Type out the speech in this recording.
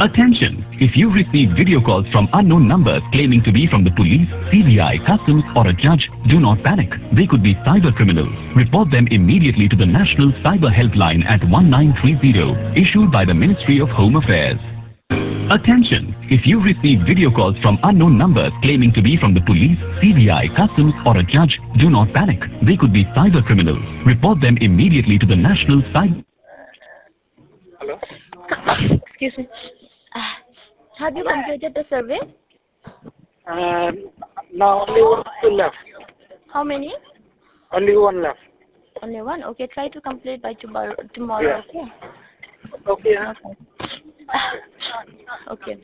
Attention! If you receive video calls from unknown numbers claiming to be from the police, CBI, customs or a judge, do not panic. They could be cyber criminals. Report them immediately to the National Cyber Helpline at 1930, issued by the Ministry of Home Affairs. Attention! If you receive video calls from unknown numbers claiming to be from the police, CBI, customs or a judge, do not panic. They could be cyber criminals. Report them immediately to the National Cyber... Hello? Excuse me. Have you completed the survey? Now only one left. How many? Only one left. Only one? Okay, try to complete by tomorrow, Yeah. okay? Okay. Okay. Okay.